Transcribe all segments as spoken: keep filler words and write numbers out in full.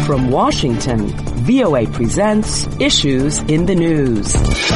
From Washington, V O A presents Issues in the News.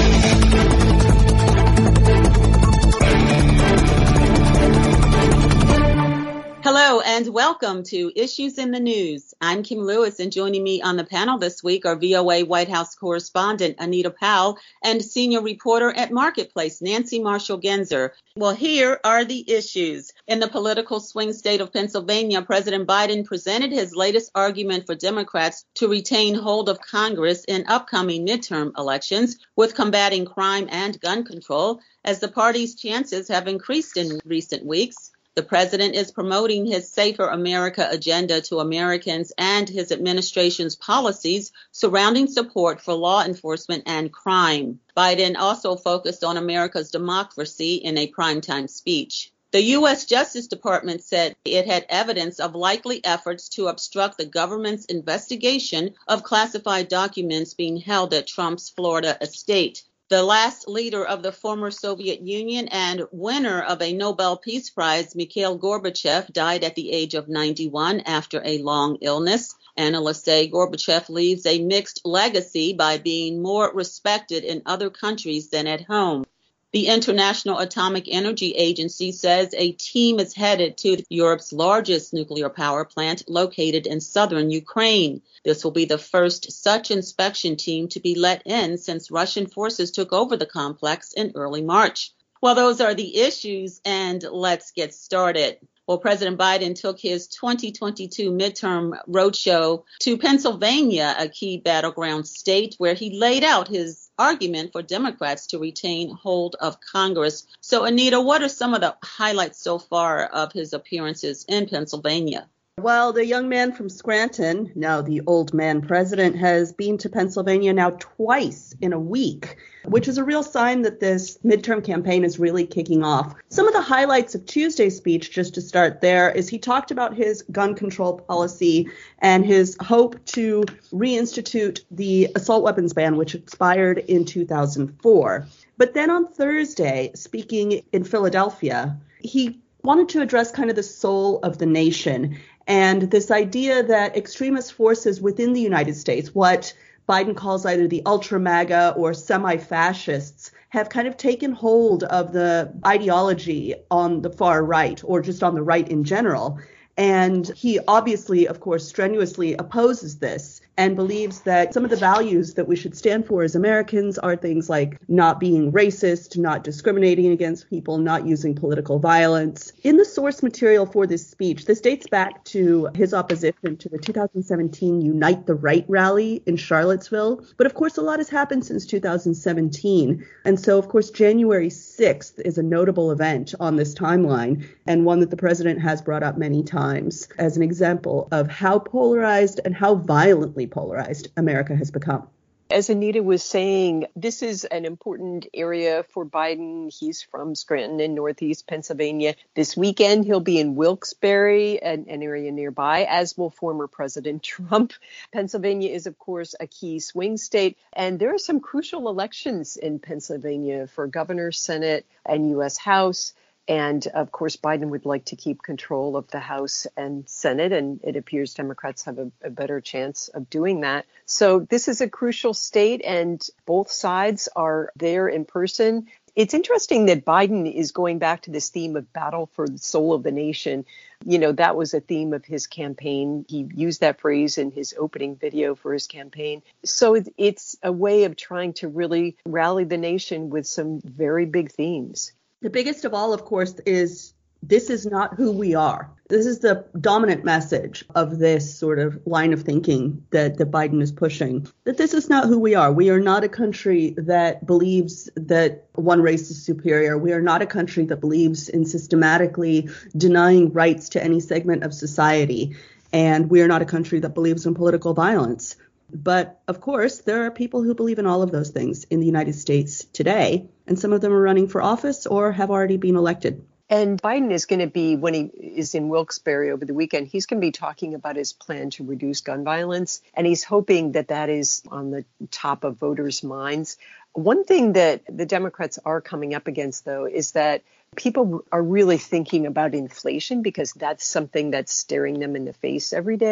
Hello and welcome to Issues in the News. I'm Kim Lewis, and joining me on the panel this week are V O A White House correspondent Anita Powell and senior reporter at Marketplace, Nancy Marshall-Genzer. Well, here are the issues. In the political swing state of Pennsylvania, President Biden presented his latest argument for Democrats to retain hold of Congress in upcoming midterm elections with combating crime and gun control, as the party's chances have increased in recent weeks. The president is promoting his Safer America agenda to Americans and his administration's policies surrounding support for law enforcement and crime. Biden also focused on America's democracy in a primetime speech. The U S Justice Department said it had evidence of likely efforts to obstruct the government's investigation of classified documents being held at Trump's Florida estate. The last leader of the former Soviet Union and winner of a Nobel Peace Prize, Mikhail Gorbachev, died at the age of ninety-one after a long illness. Analysts say Gorbachev leaves a mixed legacy by being more respected in other countries than at home. The International Atomic Energy Agency says a team is headed to Europe's largest nuclear power plant located in southern Ukraine. This will be the first such inspection team to be let in since Russian forces took over the complex in early March. Well, those are the issues, and let's get started. Well, President Biden took his twenty twenty-two midterm roadshow to Pennsylvania, a key battleground state, where he laid out his argument for Democrats to retain hold of Congress. So, Anita, what are some of the highlights so far of his appearances in Pennsylvania? Well, the young man from Scranton, now the old man president, has been to Pennsylvania now twice in a week, which is a real sign that this midterm campaign is really kicking off. Some of the highlights of Tuesday's speech, just to start there, is he talked about his gun control policy and his hope to reinstitute the assault weapons ban, which expired in two thousand four. But then on Thursday, speaking in Philadelphia, he wanted to address kind of the soul of the nation and this idea that extremist forces within the United States, what Biden calls either the ultra MAGA or semi-fascists, have kind of taken hold of the ideology on the far right, or just on the right in general. And he obviously, of course, strenuously opposes this and believes that some of the values that we should stand for as Americans are things like not being racist, not discriminating against people, not using political violence. In the source material for this speech, this dates back to his opposition to the two thousand seventeen Unite the Right rally in Charlottesville. But of course, a lot has happened since two thousand seventeen. And so, of course, January sixth is a notable event on this timeline, and one that the president has brought up many times as an example of how polarized and how violently polarized America has become. As Anita was saying, this is an important area for Biden. He's from Scranton in Northeast Pennsylvania. This weekend, he'll be in Wilkes-Barre, an, an area nearby, as will former President Trump. Pennsylvania is, of course, a key swing state, and there are some crucial elections in Pennsylvania for governor, Senate, and U S House. And of course, Biden would like to keep control of the House and Senate, and it appears Democrats have a, a better chance of doing that. So this is a crucial state, and both sides are there in person. It's interesting that Biden is going back to this theme of battle for the soul of the nation. You know, that was a theme of his campaign. He used that phrase in his opening video for his campaign. So it's a way of trying to really rally the nation with some very big themes. The biggest of all, of course, is this is not who we are. This is the dominant message of this sort of line of thinking that, that Biden is pushing, that this is not who we are. We are not a country that believes that one race is superior. We are not a country that believes in systematically denying rights to any segment of society. And we are not a country that believes in political violence. But of course, there are people who believe in all of those things in the United States today, and some of them are running for office or have already been elected. And Biden is going to be, when he is in Wilkes-Barre over the weekend, he's going to be talking about his plan to reduce gun violence. And he's hoping that that is on the top of voters' minds. One thing that the Democrats are coming up against, though, is that people are really thinking about inflation because that's something that's staring them in the face every day.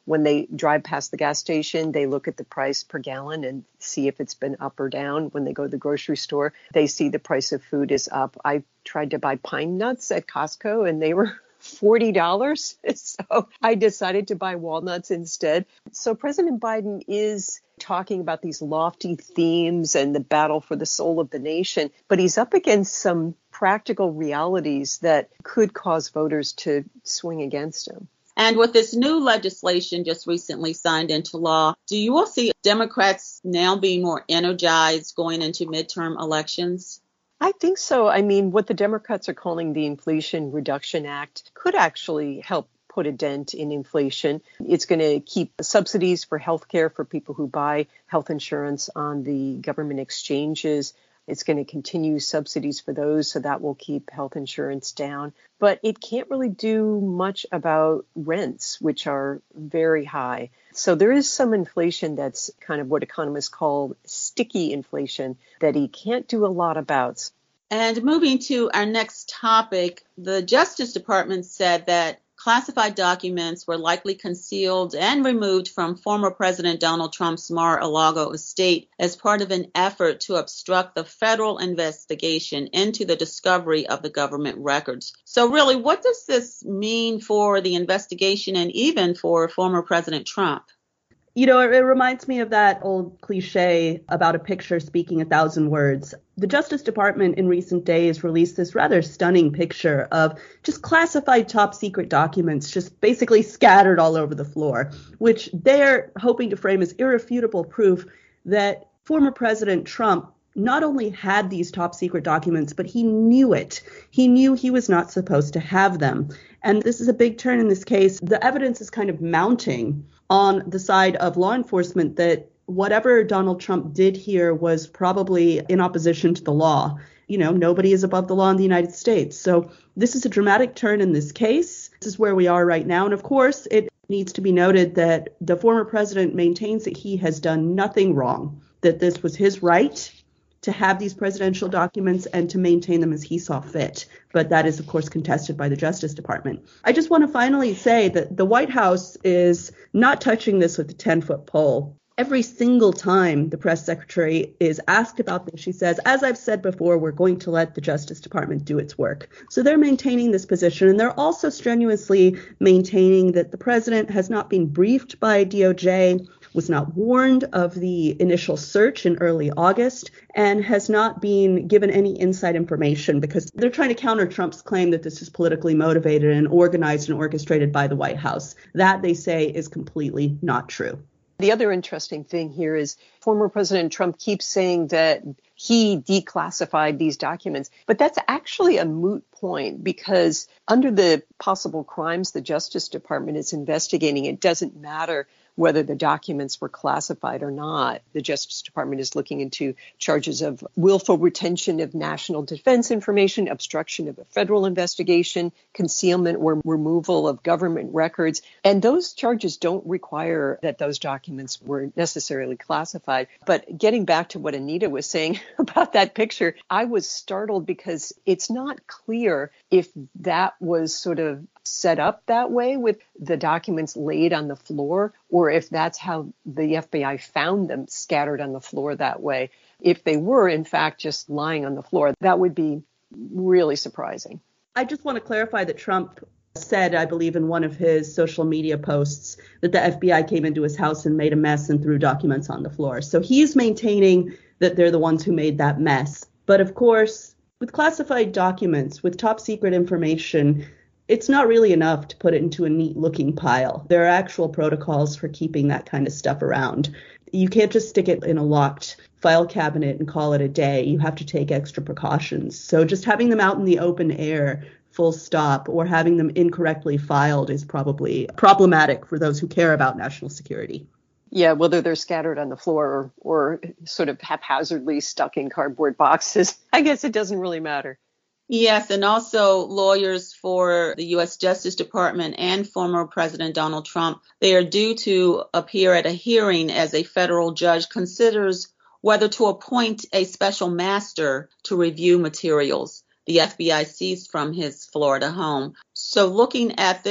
when they drive past the gas station, they look at the price per gallon and see if it's been up or down. When they go to the grocery store, they see the price of food is up. I tried to buy pine nuts at Costco and they were forty dollars. So I decided to buy walnuts instead. So President Biden is talking about these lofty themes and the battle for the soul of the nation, but he's up against some practical realities that could cause voters to swing against him. And with this new legislation just recently signed into law, do you all see Democrats now being more energized going into midterm elections? I think so. I mean, what the Democrats are calling the Inflation Reduction Act could actually help put a dent in inflation. It's going to keep subsidies for health care for people who buy health insurance on the government exchanges. It's going to continue subsidies for those, so that will keep health insurance down. But it can't really do much about rents, which are very high. So there is some inflation that's kind of what economists call sticky inflation that he can't do a lot about. And moving to our next topic, the Justice Department said that classified documents were likely concealed and removed from former President Donald Trump's Mar-a-Lago estate as part of an effort to obstruct the federal investigation into the discovery of the government records. So really, what does this mean for the investigation and even for former President Trump? You know, it, it reminds me of that old cliche about a picture speaking a thousand words. The Justice Department in recent days released this rather stunning picture of just classified top secret documents just basically scattered all over the floor, which they're hoping to frame as irrefutable proof that former President Trump not only had these top secret documents, but he knew it. He knew he was not supposed to have them. And this is a big turn in this case. The evidence is kind of mounting on the side of law enforcement that whatever Donald Trump did here was probably in opposition to the law. You know, nobody is above the law in the United States. So this is a dramatic turn in this case. This is where we are right now. And of course, it needs to be noted that the former president maintains that he has done nothing wrong, that this was his right to have these presidential documents and to maintain them as he saw fit. But that is, of course, contested by the Justice Department. I just want to finally say that the White House is not touching this with a ten-foot pole. Every single time the press secretary is asked about this, she says, as I've said before, we're going to let the Justice Department do its work. So they're maintaining this position. And they're also strenuously maintaining that the president has not been briefed by D O J, was not warned of the initial search in early August, and has not been given any inside information because they're trying to counter Trump's claim that this is politically motivated and organized and orchestrated by the White House. That, they say, is completely not true. The other interesting thing here is former President Trump keeps saying that he declassified these documents, but that's actually a moot point because under the possible crimes the Justice Department is investigating, it doesn't matter whether the documents were classified or not. The Justice Department is looking into charges of willful retention of national defense information, obstruction of a federal investigation, concealment or removal of government records. And those charges don't require that those documents were necessarily classified. But getting back to what Anita was saying about that picture, I was startled because it's not clear if that was sort of set up that way with the documents laid on the floor, or if that's how the F B I found them scattered on the floor that way. If they were, in fact, just lying on the floor, that would be really surprising. I just want to clarify that Trump said, I believe in one of his social media posts, that the F B I came into his house and made a mess and threw documents on the floor. So he's maintaining that they're the ones who made that mess. But of course, with classified documents, with top secret information, it's not really enough to put it into a neat looking pile. There are actual protocols for keeping that kind of stuff around. You can't just stick it in a locked file cabinet and call it a day. You have to take extra precautions. So just having them out in the open air, full stop, or having them incorrectly filed is probably problematic for those who care about national security. Yeah, whether they're scattered on the floor or, or sort of haphazardly stuck in cardboard boxes, I guess it doesn't really matter. Yes, and also lawyers for the U S Justice Department and former President Donald Trump, they are due to appear at a hearing as a federal judge considers whether to appoint a special master to review materials the F B I seized from his Florida home. So looking at this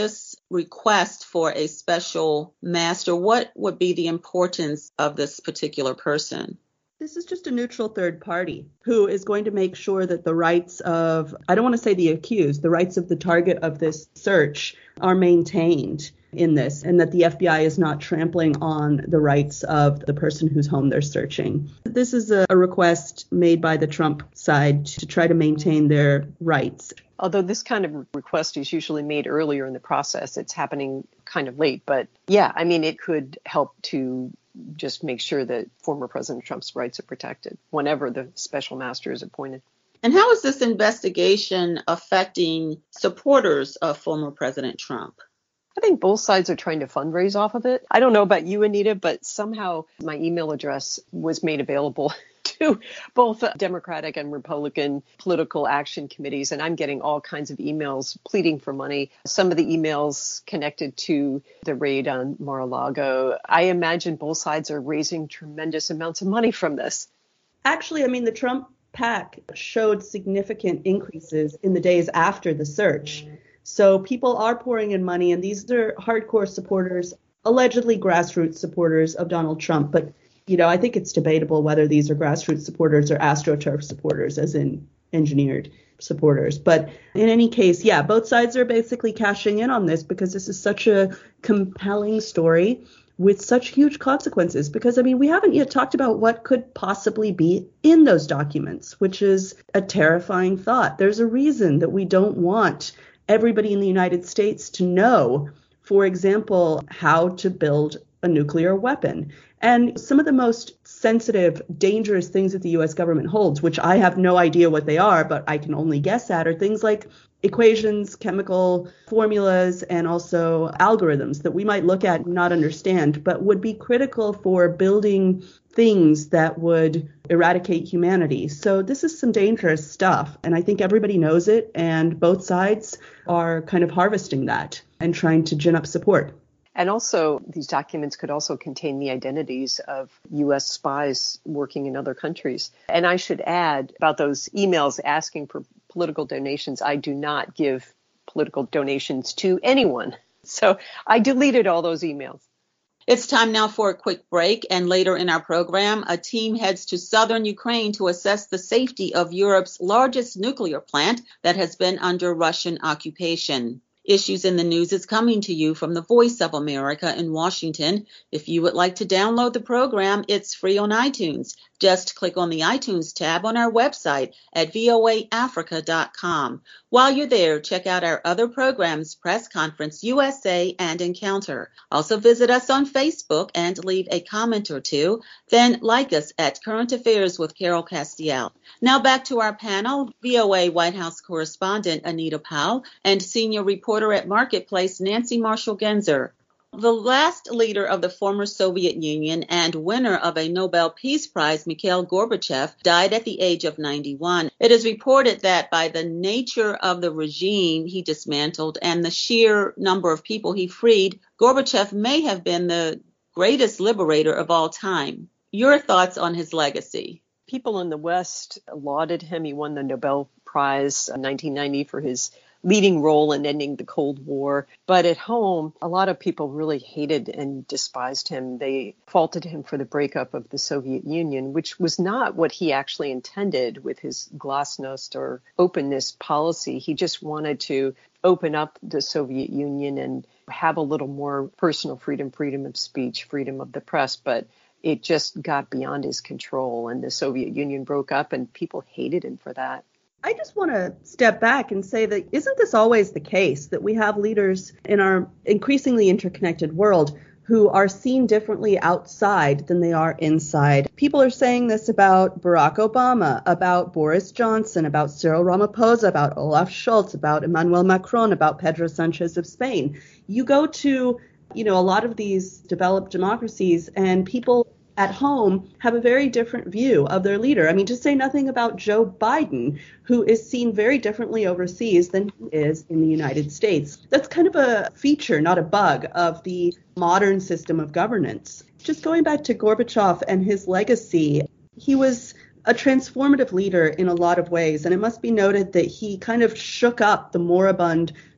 request for a special master. What would be the importance of this particular person? This is just a neutral third party who is going to make sure that the rights of, I don't want to say the accused, the rights of the target of this search are maintained in this, and that the F B I is not trampling on the rights of the person whose home they're searching. This is a, a request made by the Trump side to try to maintain their rights. Although this kind of request is usually made earlier in the process, it's happening kind of late. But yeah, I mean, it could help to just make sure that former President Trump's rights are protected whenever the special master is appointed. And how is this investigation affecting supporters of former President Trump? I think both sides are trying to fundraise off of it. I don't know about you, Anita, but somehow my email address was made available to both Democratic and Republican political action committees, and I'm getting all kinds of emails pleading for money. Some of the emails connected to the raid on Mar-a-Lago. I imagine both sides are raising tremendous amounts of money from this. Actually, I mean, the Trump PAC showed significant increases in the days after the search. So people are pouring in money, and these are hardcore supporters, allegedly grassroots supporters of Donald Trump. But, you know, I think it's debatable whether these are grassroots supporters or AstroTurf supporters, as in engineered supporters. But in any case, yeah, both sides are basically cashing in on this because this is such a compelling story with such huge consequences. Because, I mean, we haven't yet talked about what could possibly be in those documents, which is a terrifying thought. There's a reason that we don't want everybody in the United States to know, for example, how to build a nuclear weapon. And some of the most sensitive, dangerous things that the U S government holds, which I have no idea what they are, but I can only guess at, are things like equations, chemical formulas, and also algorithms that we might look at and not understand, but would be critical for building things that would eradicate humanity. So this is some dangerous stuff, and I think everybody knows it, and both sides are kind of harvesting that and trying to gin up support. And also, these documents could also contain the identities of U S spies working in other countries. And I should add about those emails asking for political donations, I do not give political donations to anyone. So I deleted all those emails. It's time now for a quick break, and later in our program, a team heads to southern Ukraine to assess the safety of Europe's largest nuclear plant that has been under Russian occupation. Issues in the News is coming to you from the Voice of America in Washington. If you would like to download the program, it's free on iTunes. Just click on the iTunes tab on our website at voa africa dot com. While you're there, check out our other programs, Press Conference U S A and Encounter. Also visit us on Facebook and leave a comment or two. Then like us at Current Affairs with Carol Castiel. Now back to our panel, V O A White House correspondent Anita Powell and senior reporter at Marketplace Nancy Marshall-Genzer. The last leader of the former Soviet Union and winner of a Nobel Peace Prize, Mikhail Gorbachev, died at the age of ninety-one. It is reported that by the nature of the regime he dismantled and the sheer number of people he freed, Gorbachev may have been the greatest liberator of all time. Your thoughts on his legacy? People in the West lauded him. He won the Nobel Prize in nineteen ninety for his leading role in ending the Cold War. But at home, a lot of people really hated and despised him. They faulted him for the breakup of the Soviet Union, which was not what he actually intended with his glasnost or openness policy. He just wanted to open up the Soviet Union and have a little more personal freedom, freedom of speech, freedom of the press. But it just got beyond his control, and the Soviet Union broke up, and people hated him for that. I just want to step back and say that isn't this always the case, that we have leaders in our increasingly interconnected world who are seen differently outside than they are inside? People are saying this about Barack Obama, about Boris Johnson, about Cyril Ramaphosa, about Olaf Scholz, about Emmanuel Macron, about Pedro Sanchez of Spain. You go to, you know, a lot of these developed democracies and people at home have a very different view of their leader. I mean, to say nothing about Joe Biden, who is seen very differently overseas than he is in the United States. That's kind of a feature, not a bug, of the modern system of governance. Just going back to Gorbachev and his legacy, he was a transformative leader in a lot of ways. And it must be noted that he kind of shook up the moribund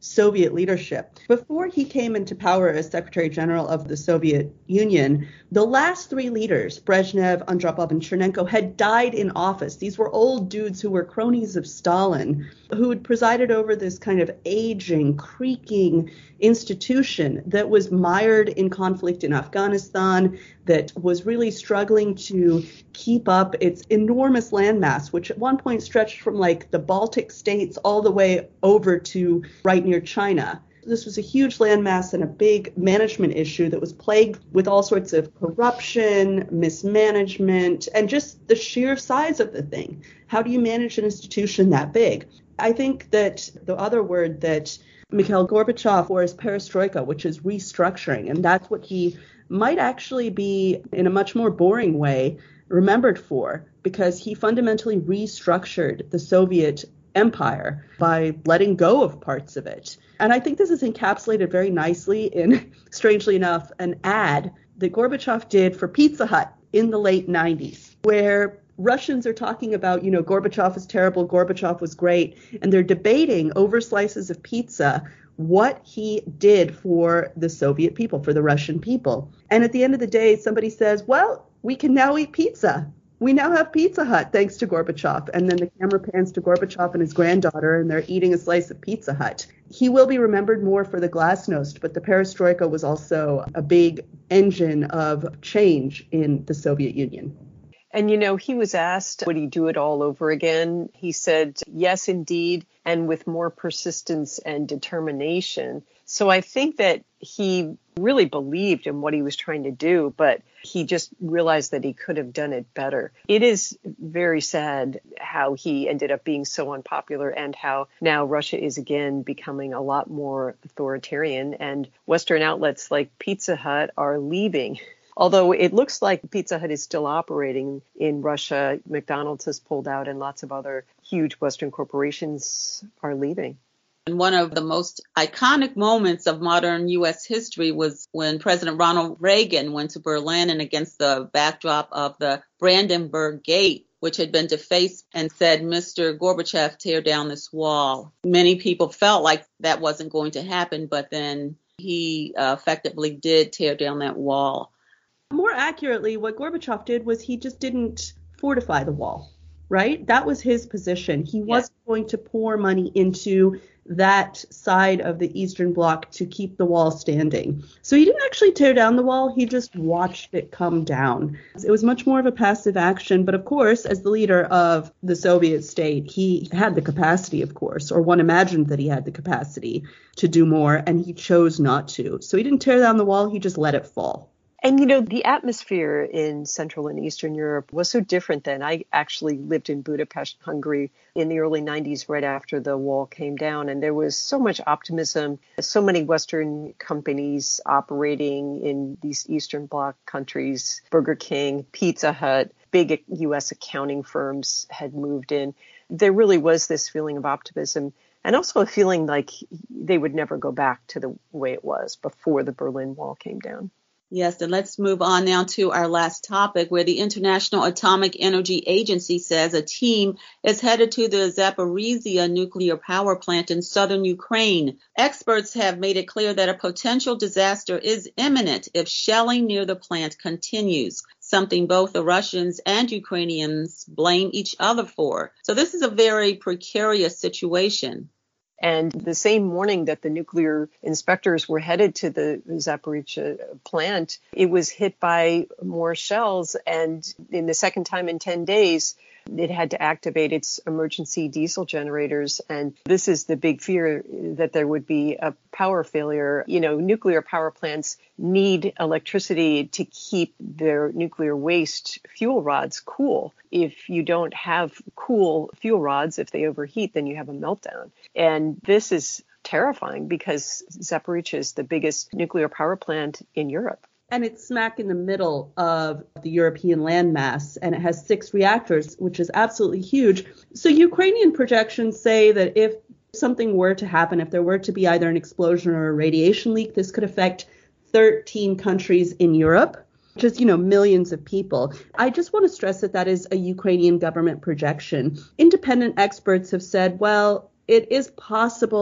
Soviet leadership. Before he came into power as Secretary General of the Soviet Union, the last three leaders, Brezhnev, Andropov, and Chernenko, had died in office. These were old dudes who were cronies of Stalin, who had presided over this kind of aging, creaking institution that was mired in conflict in Afghanistan, that was really struggling to keep up its enormous landmass, which at one point stretched from like the Baltic states all the way over to right near China. This was a huge landmass and a big management issue that was plagued with all sorts of corruption, mismanagement, and just the sheer size of the thing. How do you manage an institution that big? I think that the other word that Mikhail Gorbachev, or his perestroika, which is restructuring, and that's what he might actually be, in a much more boring way, remembered for, because he fundamentally restructured the Soviet empire by letting go of parts of it. And I think this is encapsulated very nicely in, strangely enough, an ad that Gorbachev did for Pizza Hut in the late nineties, where Russians are talking about, you know, Gorbachev is terrible, Gorbachev was great, and they're debating over slices of pizza what he did for the Soviet people, for the Russian people. And at the end of the day, somebody says, well, we can now eat pizza. We now have Pizza Hut thanks to Gorbachev. And then the camera pans to Gorbachev and his granddaughter, and they're eating a slice of Pizza Hut. He will be remembered more for the glasnost, but the perestroika was also a big engine of change in the Soviet Union. And, you know, he was asked, would he do it all over again? He said, yes, indeed, and with more persistence and determination. So I think that he really believed in what he was trying to do, but he just realized that he could have done it better. It is very sad how he ended up being so unpopular and how now Russia is again becoming a lot more authoritarian, and Western outlets like Pizza Hut are leaving. Although it looks like Pizza Hut is still operating in Russia, McDonald's has pulled out and lots of other huge Western corporations are leaving. And one of the most iconic moments of modern U S history was when President Ronald Reagan went to Berlin, and against the backdrop of the Brandenburg Gate, which had been defaced, and said, Mister Gorbachev, tear down this wall. Many people felt like that wasn't going to happen, but then he uh, effectively did tear down that wall. More accurately, what Gorbachev did was he just didn't fortify the wall, right? That was his position. He wasn't yeah. going to pour money into that side of the Eastern Bloc to keep the wall standing. So he didn't actually tear down the wall. He just watched it come down. It was much more of a passive action. But of course, as the leader of the Soviet state, he had the capacity, of course, or one imagined that he had the capacity to do more, and he chose not to. So he didn't tear down the wall. He just let it fall. And, you know, the atmosphere in Central and Eastern Europe was so different then. I actually lived in Budapest, Hungary in the early nineties, right after the wall came down. And there was so much optimism, so many Western companies operating in these Eastern Bloc countries, Burger King, Pizza Hut, big U S accounting firms had moved in. There really was this feeling of optimism, and also a feeling like they would never go back to the way it was before the Berlin Wall came down. Yes, and let's move on now to our last topic, where the International Atomic Energy Agency says a team is headed to the Zaporizhzhia nuclear power plant in southern Ukraine. Experts have made it clear that a potential disaster is imminent if shelling near the plant continues, something both the Russians and Ukrainians blame each other for. So this is a very precarious situation. And the same morning that the nuclear inspectors were headed to the Zaporizhzhia plant, it was hit by more shells. And in the second time in ten days, it had to activate its emergency diesel generators. And this is the big fear, that there would be a power failure. You know, nuclear power plants need electricity to keep their nuclear waste fuel rods cool. If you don't have cool fuel rods, if they overheat, then you have a meltdown. And this is terrifying because Zaporizhzhia is the biggest nuclear power plant in Europe. And it's smack in the middle of the European landmass, and it has six reactors, which is absolutely huge. So Ukrainian projections say that if something were to happen, if there were to be either an explosion or a radiation leak, this could affect thirteen countries in Europe, which is, you know, millions of people. I just want to stress that that is a Ukrainian government projection. Independent experts have said, well, it is possible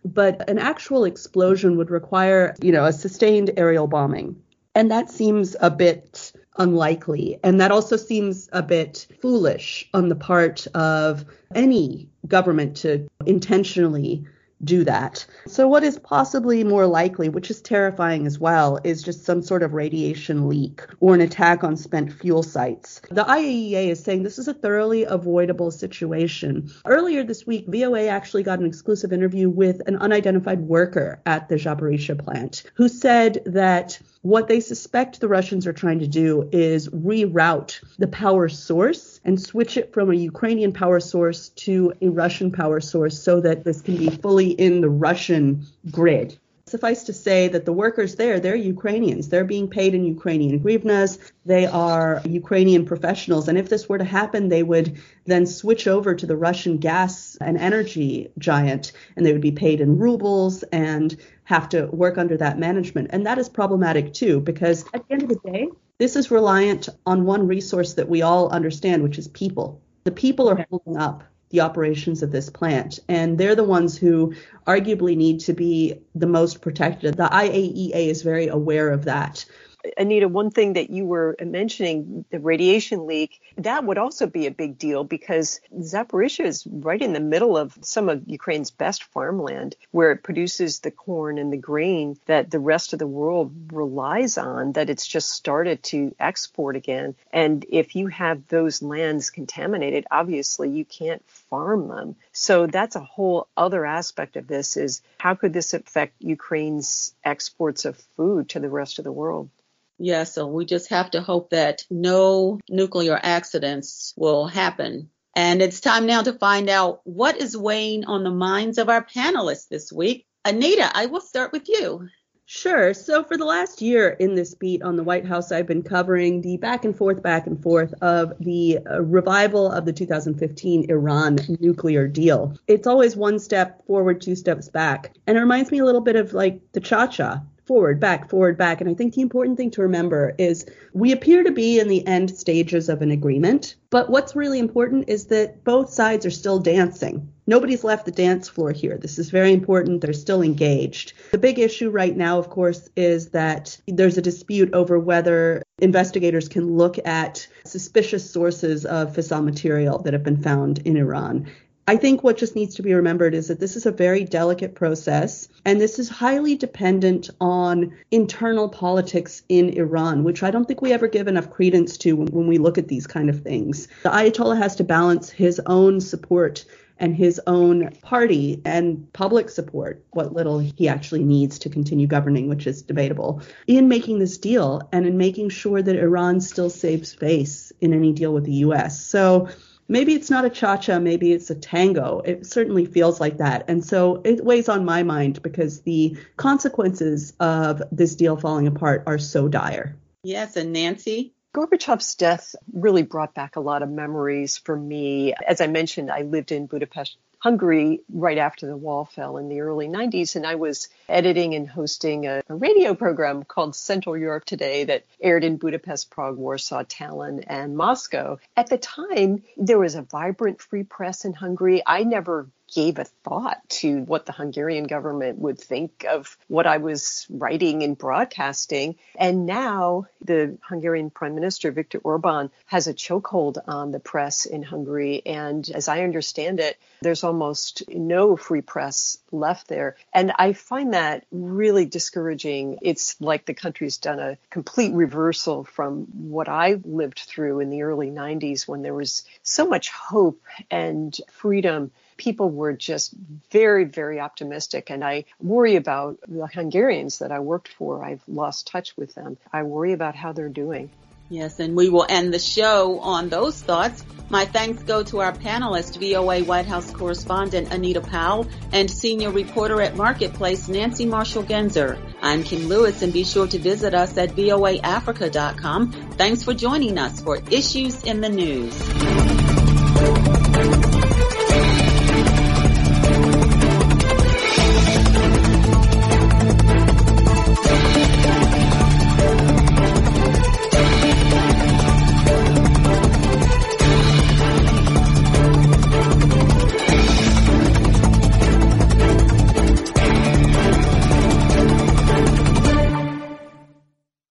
but an actual explosion would require, you know, a sustained aerial bombing. And that seems a bit unlikely. And that also seems a bit foolish on the part of any government to intentionally do that. So what is possibly more likely, which is terrifying as well, is just some sort of radiation leak or an attack on spent fuel sites. The I A E A is saying this is a thoroughly avoidable situation. Earlier this week, V O A actually got an exclusive interview with an unidentified worker at the Zaporizhzhia plant who said that what they suspect the Russians are trying to do is reroute the power source and switch it from a Ukrainian power source to a Russian power source so that this can be fully in the Russian grid. Suffice to say that the workers there, they're Ukrainians. They're being paid in Ukrainian hryvnias. They are Ukrainian professionals. And if this were to happen, they would then switch over to the Russian gas and energy giant, and they would be paid in rubles and have to work under that management. And that is problematic too, because at the end of the day, this is reliant on one resource that we all understand, which is people. The people are holding up the operations of this plant, and they're the ones who arguably need to be the most protected. The I A E A is very aware of that. Anita, one thing that you were mentioning, the radiation leak, that would also be a big deal because Zaporizhzhia is right in the middle of some of Ukraine's best farmland, where it produces the corn and the grain that the rest of the world relies on, that it's just started to export again. And if you have those lands contaminated, obviously you can't farm them. So that's a whole other aspect of this, is how could this affect Ukraine's exports of food to the rest of the world? Yeah, so we just have to hope that no nuclear accidents will happen. And it's time now to find out what is weighing on the minds of our panelists this week. Anita, I will start with you. Sure. So for the last year in this beat on the White House, I've been covering the back and forth, back and forth of the uh, revival of the two thousand fifteen Iran nuclear deal. It's always one step forward, two steps back. And it reminds me a little bit of like the cha-cha. Forward, back, forward, back. And I think the important thing to remember is we appear to be in the end stages of an agreement. But what's really important is that both sides are still dancing. Nobody's left the dance floor here. This is very important. They're still engaged. The big issue right now, of course, is that there's a dispute over whether investigators can look at suspicious sources of fissile material that have been found in Iran. I think what just needs to be remembered is that this is a very delicate process, and this is highly dependent on internal politics in Iran, which I don't think we ever give enough credence to when, when we look at these kind of things. The Ayatollah has to balance his own support and his own party and public support, what little he actually needs to continue governing, which is debatable, in making this deal and in making sure that Iran still saves face in any deal with the U S. So maybe it's not a cha-cha, maybe it's a tango. It certainly feels like that. And so it weighs on my mind because the consequences of this deal falling apart are so dire. Yes, and Nancy? Gorbachev's death really brought back a lot of memories for me. As I mentioned, I lived in Budapest, Hungary right after the wall fell in the early nineties, and I was editing and hosting a, a radio program called Central Europe Today that aired in Budapest, Prague, Warsaw, Tallinn, and Moscow. At the time, there was a vibrant free press in Hungary. I never gave a thought to what the Hungarian government would think of what I was writing and broadcasting. And now the Hungarian Prime Minister, Viktor Orban, has a chokehold on the press in Hungary. And as I understand it, there's almost no free press left there. And I find that really discouraging. It's like the country's done a complete reversal from what I lived through in the early nineties when there was so much hope and freedom. People were just very, very optimistic. And I worry about the Hungarians that I worked for. I've lost touch with them. I worry about how they're doing. Yes, and we will end the show on those thoughts. My thanks go to our panelists, V O A White House correspondent Anita Powell and senior reporter at Marketplace, Nancy Marshall-Genzer. I'm Kim Lewis, and be sure to visit us at V O A Africa dot com. Thanks for joining us for Issues in the News.